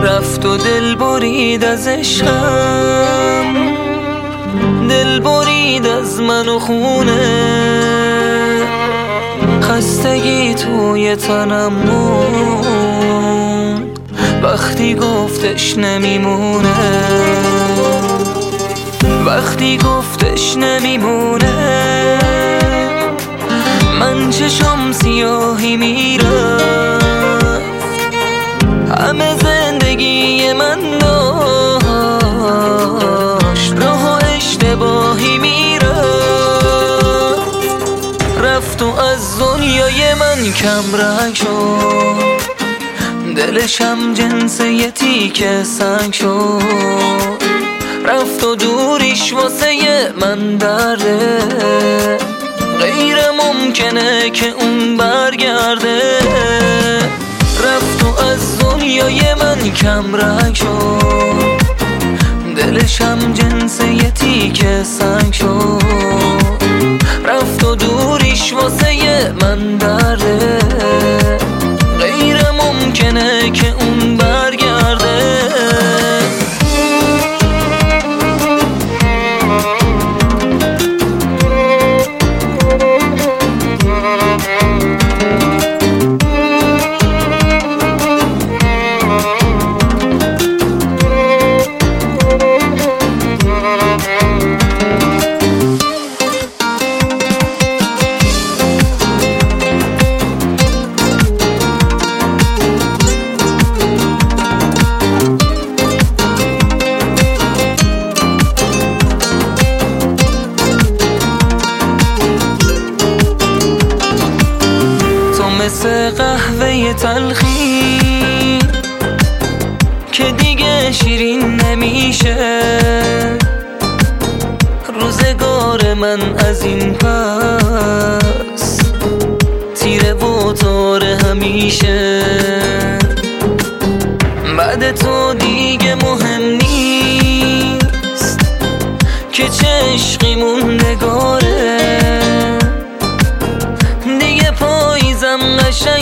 رفت و دل برید از عشقم، دل برید از من و خونه، خستگی توی تنم موند وقتی گفتش نمیمونه، وقتی گفتش نمیمونه. من چشم سیاهی میرفت، همه زندگی من داشت راه و اشتباهی میرفت، رفت و از دنیای من کم رنگ شد، دلشم جنس یه تیکه سنگ شد، رفت و دوریش واسه من درده، غیر ممکنه که اون برگرده، رفت و از دنیای من کم رنگ شد، دلشم جنس یه تیکه سنگ شد، رفت و دوریش واسه من درده، غیر ممکنه که اون برگرده. مثل قهوه تلخی که دیگه شیرین نمیشه، روزگار من از این پس تیره و تاره همیشه، بعد تو دیگه مهم نیست که چه عشقی موندگاره، دیگه پاییزم قشنگ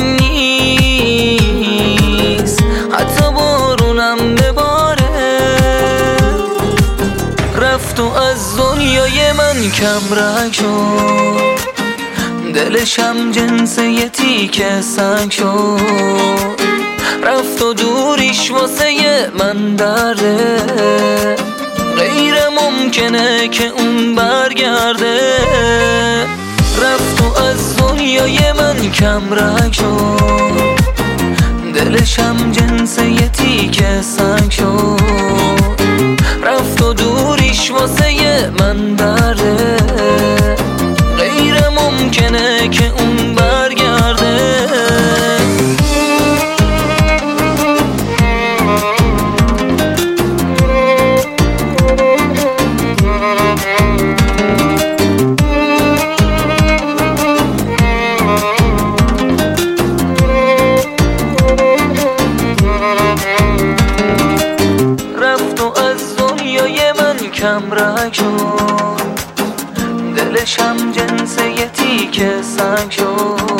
نیست حتی بارونم بباره، رفت و از دنیای من کم رنگ شد، دلشم جنس یه تیکه سنگ شد، رفت و دوریش واسه من درده، غیر ممکنه که اون برگرده، رفت و از دنیای من کم رنگ شد، دلشم جنس یه تیکه سنگ شد، رفت و دوریش واسه من درده، غیر ممکنه که اون برگرده. کم رنگ شد، دلشم جنس یه تیکه سنگ شد،